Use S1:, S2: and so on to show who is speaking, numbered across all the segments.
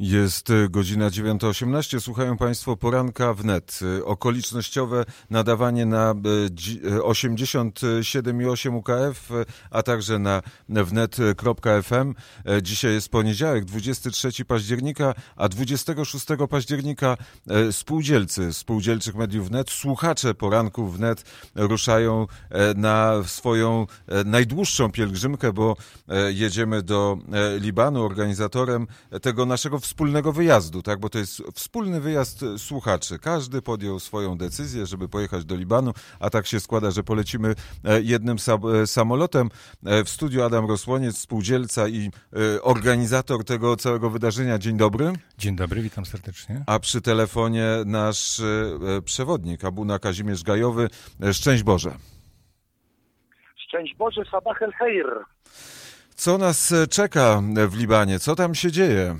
S1: Jest godzina 9:18. Słuchają Państwo poranka wnet. Okolicznościowe nadawanie na 87,8 UKF, a także na wnet.fm. Dzisiaj jest poniedziałek, 23 października, a 26 października spółdzielczych mediów wnet, słuchacze poranków wnet ruszają na swoją najdłuższą pielgrzymkę, bo jedziemy do Libanu. Organizatorem tego naszego wspólnego wyjazdu, tak, bo to jest wspólny wyjazd słuchaczy. Każdy podjął swoją decyzję, żeby pojechać do Libanu, a tak się składa, że polecimy jednym samolotem. W studiu Adam Rosłoniec, spółdzielca i organizator tego całego wydarzenia. Dzień dobry.
S2: Dzień dobry, witam serdecznie.
S1: A przy telefonie nasz przewodnik, abuna Kazimierz Gajowy. Szczęść Boże.
S3: Szczęść Boże, Sabah el Khair.
S1: Co nas czeka w Libanie? Co tam się dzieje?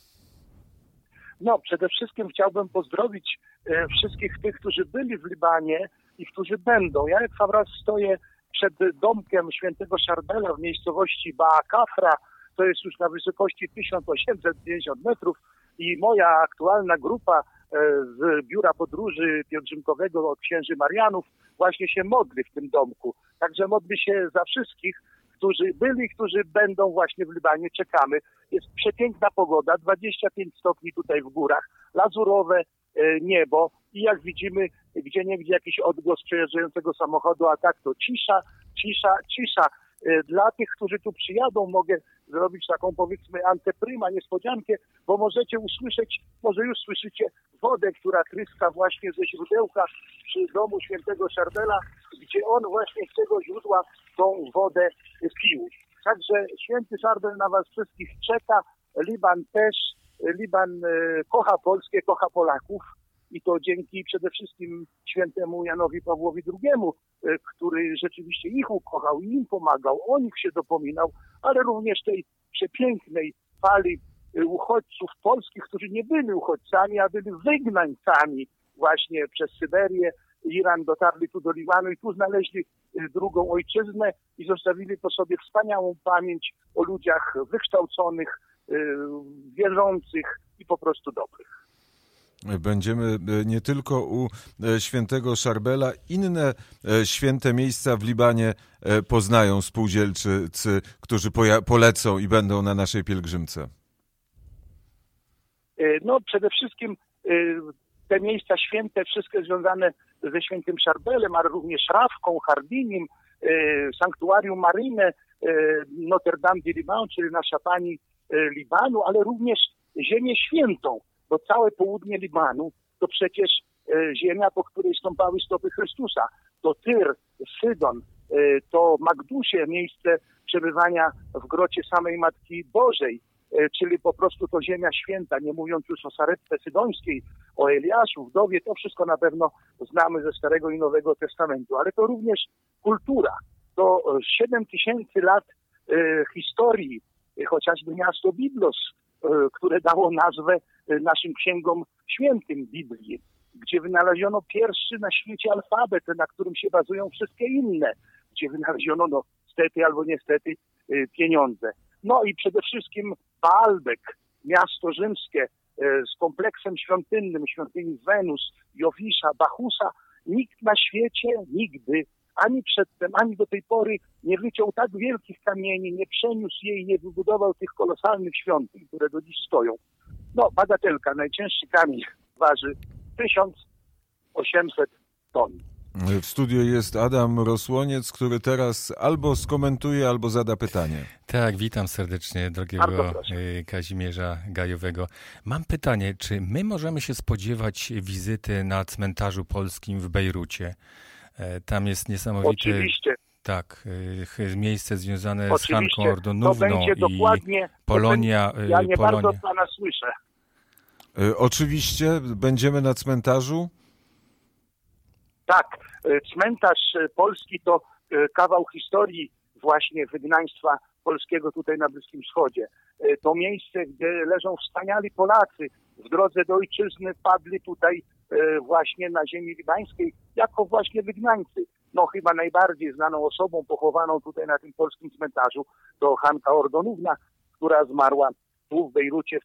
S3: No, przede wszystkim chciałbym pozdrowić wszystkich tych, którzy byli w Libanie i którzy będą. Ja jak sam raz stoję przed domkiem świętego Szarbela w miejscowości Baakafra, to jest już na wysokości 1850 metrów i moja aktualna grupa z biura podróży pielgrzymkowego od księży Marianów właśnie się modli w tym domku. Także modli się za wszystkich, którzy byli, którzy będą właśnie w Libanie. Czekamy. Jest przepiękna pogoda, 25 stopni tutaj w górach, lazurowe niebo i jak widzimy gdzieniegdzie jakiś odgłos przejeżdżającego samochodu, a tak to cisza, cisza, cisza. Dla tych, którzy tu przyjadą, mogę zrobić taką, powiedzmy, anteprima, niespodziankę, bo możecie usłyszeć, może już słyszycie wodę, która tryska właśnie ze źródełka przy domu świętego Szarbela, gdzie on właśnie z tego źródła tą wodę pił. Także święty Szarbel na was wszystkich czeka, Liban też, Liban kocha Polskę, kocha Polaków i to dzięki przede wszystkim świętemu Janowi Pawłowi II, który rzeczywiście ich ukochał i im pomagał, o nich się dopominał, ale również tej przepięknej fali uchodźców polskich, którzy nie byli uchodźcami, a byli wygnańcami właśnie przez Syberię, Iran, dotarli tu do Libanu i tu znaleźli drugą ojczyznę i zostawili po sobie wspaniałą pamięć o ludziach wykształconych, wierzących i po prostu dobrych.
S1: Będziemy nie tylko u świętego Szarbela, inne święte miejsca w Libanie poznają spółdzielczycy, którzy polecą i będą na naszej pielgrzymce.
S3: No przede wszystkim te miejsca święte, wszystkie związane ze świętym Szarbelem, ale również Rawką, Harbinim, Sanktuarium Marine, Notre Dame du Liban, czyli Nasza Pani Libanu, ale również Ziemię Świętą, bo całe południe Libanu to przecież ziemia, po której stąpały stopy Chrystusa. To Tyr, Sydon, to Magdusie, miejsce przebywania w grocie samej Matki Bożej, czyli po prostu to ziemia święta, nie mówiąc już o Saretce Sydońskiej, o Eliaszu, wdowie, to wszystko na pewno znamy ze Starego i Nowego Testamentu, ale to również kultura, to 7000 lat historii, chociażby miasto Biblos, które dało nazwę naszym księgom świętym Biblii, gdzie wynaleziono pierwszy na świecie alfabet, na którym się bazują wszystkie inne, gdzie wynaleziono, no stety albo niestety, pieniądze. No i przede wszystkim Baalbek, miasto rzymskie z kompleksem świątynnym, świątyni Wenus, Jowisza, Bachusa. Nikt na świecie nigdy, ani przedtem, ani do tej pory nie wyciął tak wielkich kamieni, nie przeniósł je i nie wybudował tych kolosalnych świątyń, które do dziś stoją. No, bagatelka, najcięższy kamień waży 1800 ton.
S1: W studiu jest Adam Rosłoniec, który teraz albo skomentuje, albo zada pytanie.
S2: Tak, witam serdecznie drogiego Kazimierza Gajowego. Mam pytanie, czy my możemy się spodziewać wizyty na cmentarzu polskim w Bejrucie? Tam jest niesamowite...
S3: Oczywiście.
S2: Tak, miejsce związane z Hanką Ordonówną
S3: to będzie dokładnie,
S2: Polonia.
S3: Ja nie bardzo pana słyszę.
S1: Oczywiście, będziemy na cmentarzu.
S3: Tak, cmentarz polski to kawał historii właśnie wygnaństwa polskiego tutaj na Bliskim Wschodzie. To miejsce, gdzie leżą wspaniali Polacy. W drodze do ojczyzny padli tutaj właśnie na ziemi libańskiej jako właśnie wygnańcy. No chyba najbardziej znaną osobą pochowaną tutaj na tym polskim cmentarzu to Hanka Ordonówna, która zmarła tu w Bejrucie w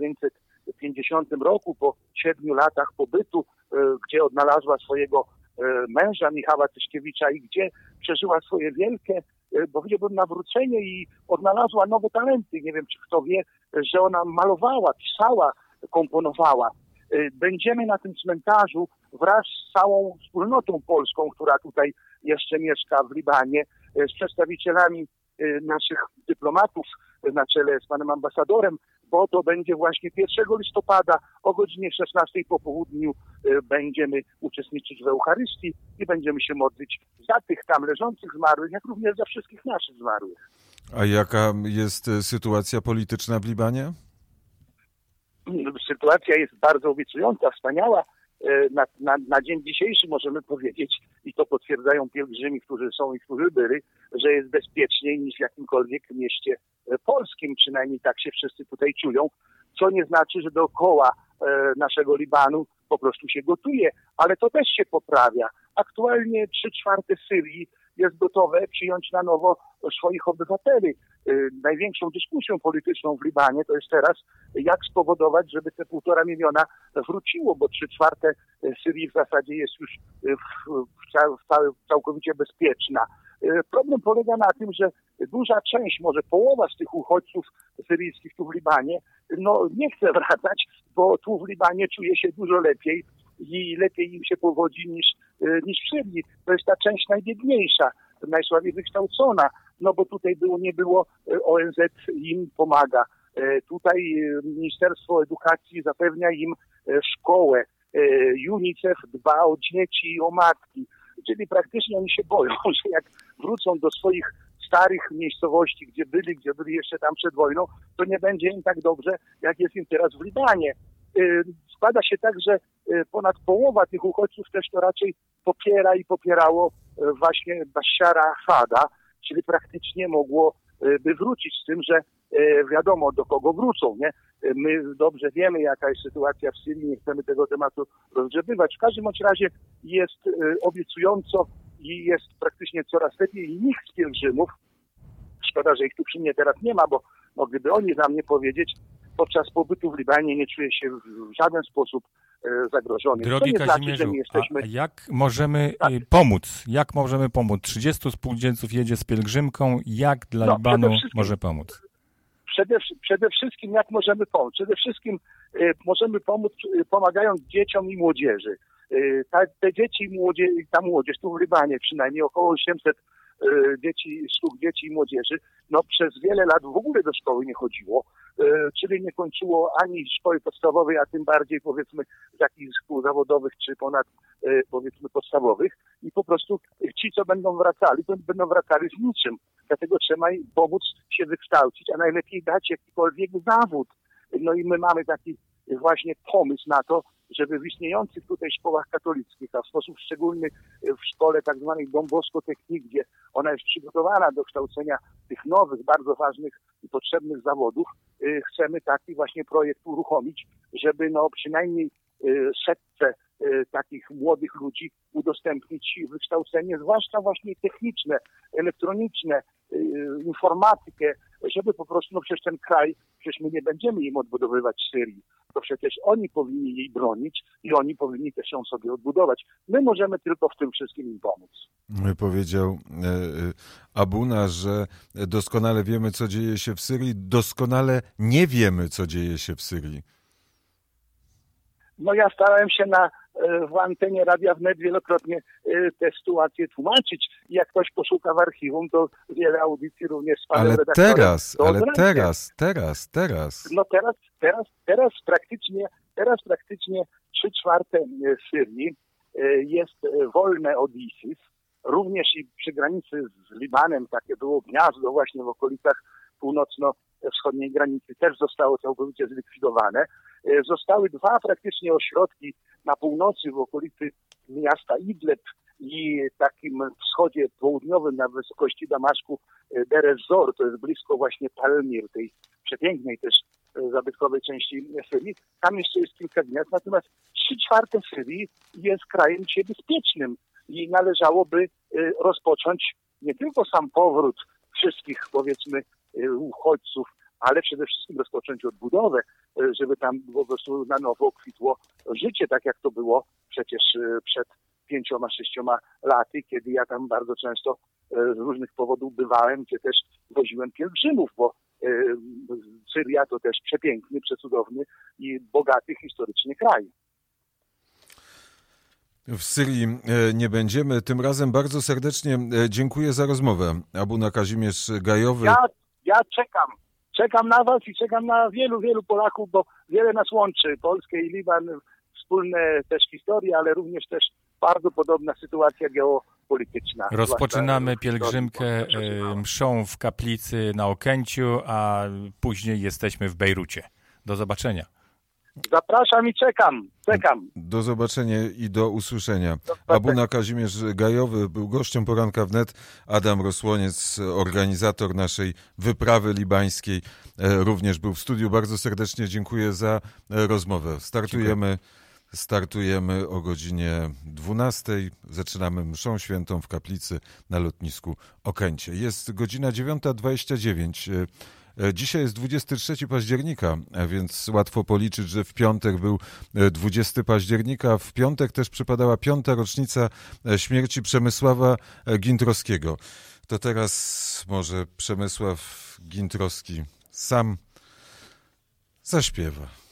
S3: 1950 roku, po 7 latach pobytu, gdzie odnalazła swojego męża Michała Tyszkiewicza i gdzie przeżyła swoje wielkie, powiedziałbym, nawrócenie i odnalazła nowe talenty. Nie wiem, czy kto wie, że ona malowała, pisała, komponowała. Będziemy na tym cmentarzu wraz z całą wspólnotą polską, która tutaj jeszcze mieszka w Libanie, z przedstawicielami naszych dyplomatów na czele z panem ambasadorem, bo to będzie właśnie 1 listopada o godzinie 16 po południu będziemy uczestniczyć w Eucharystii i będziemy się modlić za tych tam leżących zmarłych, jak również za wszystkich naszych zmarłych.
S1: A jaka jest sytuacja polityczna w Libanie?
S3: Sytuacja jest bardzo obiecująca, wspaniała. Na dzień dzisiejszy możemy powiedzieć, i to potwierdzają pielgrzymi, którzy są i którzy byli, że jest bezpieczniej niż w jakimkolwiek mieście polskim, przynajmniej tak się wszyscy tutaj czują, co nie znaczy, że dookoła naszego Libanu po prostu się gotuje, ale to też się poprawia. Aktualnie 3/4 Syrii jest gotowe przyjąć na nowo swoich obywateli. Największą dyskusją polityczną w Libanie to jest teraz, jak spowodować, żeby te 1,5 miliona wróciło, bo 3/4 Syrii w zasadzie jest już całkowicie bezpieczna. Problem polega na tym, że duża część, może połowa z tych uchodźców syryjskich tu w Libanie, nie chce wracać, bo tu w Libanie czuje się dużo lepiej i lepiej im się powodzi niż w Syrii. To jest ta część najbiedniejsza, najsłabiej wykształcona, bo tutaj nie było, ONZ im pomaga. Tutaj Ministerstwo Edukacji zapewnia im szkołę. UNICEF dba o dzieci i o matki. Czyli praktycznie oni się boją, że jak wrócą do swoich starych miejscowości, gdzie byli jeszcze tam przed wojną, to nie będzie im tak dobrze, jak jest im teraz w Libanie. Składa się tak, że ponad połowa tych uchodźców też to raczej popiera i popierało właśnie Bashara Assada, czyli praktycznie mogłoby wrócić z tym, że wiadomo, do kogo wrócą, nie? My dobrze wiemy, jaka jest sytuacja w Syrii, nie chcemy tego tematu rozgrzebywać. W każdym razie jest obiecująco i jest praktycznie coraz lepiej i nikt z pielgrzymów, szkoda, że ich tu przy mnie teraz nie ma, bo mogliby oni za mnie powiedzieć, podczas pobytu w Libanie nie czuje się w żaden sposób zagrożony.
S2: Drogi Kazimierzu, a jak możemy pomóc? Jak możemy pomóc? 30 spółdzielców jedzie z pielgrzymką. Jak dla Libanu może pomóc?
S3: Przede wszystkim jak możemy pomóc? Przede wszystkim możemy pomóc pomagając dzieciom i młodzieży. Te dzieci i ta młodzież tu w Libanie przynajmniej około 800 sztuk dzieci i młodzieży, przez wiele lat w ogóle do szkoły nie chodziło, czyli nie kończyło ani szkoły podstawowej, a tym bardziej powiedzmy jakichś szkół zawodowych czy ponad powiedzmy podstawowych i po prostu ci, co będą wracali, to będą wracali z niczym. Dlatego trzeba im pomóc się wykształcić, a najlepiej dać jakikolwiek zawód. I my mamy taki właśnie pomysł na to, żeby w istniejących tutaj szkołach katolickich, a w sposób szczególny w szkole tak zwanej Don Bosco Technique, gdzie ona jest przygotowana do kształcenia tych nowych, bardzo ważnych i potrzebnych zawodów, chcemy taki właśnie projekt uruchomić, żeby przynajmniej setce takich młodych ludzi udostępnić wykształcenie, zwłaszcza właśnie techniczne, elektroniczne, informatykę, żeby po prostu, przecież ten kraj, przecież my nie będziemy im odbudowywać Syrii, to przecież oni powinni jej bronić i oni powinni też ją sobie odbudować. My możemy tylko w tym wszystkim im pomóc.
S1: Powiedział Abuna, że doskonale wiemy, co dzieje się w Syrii, doskonale nie wiemy, co dzieje się w Syrii.
S3: Ja starałem się w antenie Radia Wnet wielokrotnie tę sytuację tłumaczyć. I jak ktoś poszuka w archiwum, to wiele audycji również z panem redaktorem. Teraz praktycznie 3/4 Syrii jest wolne od ISIS. Również i przy granicy z Libanem takie było gniazdo właśnie w okolicach północno-wschodniej granicy też zostało całkowicie zlikwidowane. Zostały 2 praktycznie ośrodki na północy w okolicy miasta Idlib i takim wschodzie południowym na wysokości Damaszku Deir ez-Zor, to jest blisko właśnie Palmir, tej przepięknej też zabytkowej części Syrii. Tam jeszcze jest kilka gniazd, natomiast 3/4 Syrii jest krajem dzisiaj bezpiecznym i należałoby rozpocząć nie tylko sam powrót wszystkich, powiedzmy, uchodźców, ale przede wszystkim rozpocząć odbudowę, żeby tam po prostu na nowo kwitło życie, tak jak to było przecież przed 5-6 laty, kiedy ja tam bardzo często z różnych powodów bywałem, gdzie też woziłem pielgrzymów, bo Syria to też przepiękny, przecudowny i bogaty historycznie kraj.
S1: W Syrii nie będziemy. Tym razem bardzo serdecznie dziękuję za rozmowę. Abuna Kazimierz Gajowy.
S3: Ja czekam na was i czekam na wielu Polaków, bo wiele nas łączy. Polskę i Liban, wspólne też historie, ale również też bardzo podobna sytuacja geopolityczna.
S2: Rozpoczynamy pielgrzymkę mszą w kaplicy na Okęciu, a później jesteśmy w Bejrucie. Do zobaczenia.
S3: Zapraszam i czekam.
S1: Do zobaczenia i do usłyszenia. Abuna Kazimierz Gajowy był gościem Poranka Wnet. Adam Rosłoniec, organizator naszej wyprawy libańskiej, również był w studiu. Bardzo serdecznie dziękuję za rozmowę. Startujemy o godzinie 12. Zaczynamy mszą świętą w kaplicy na lotnisku Okęcie. Jest godzina 9:29. Dzisiaj jest 23 października, więc łatwo policzyć, że w piątek był 20 października. W piątek też przypadała 5. rocznica śmierci Przemysława Gintrowskiego. To teraz może Przemysław Gintrowski sam zaśpiewa.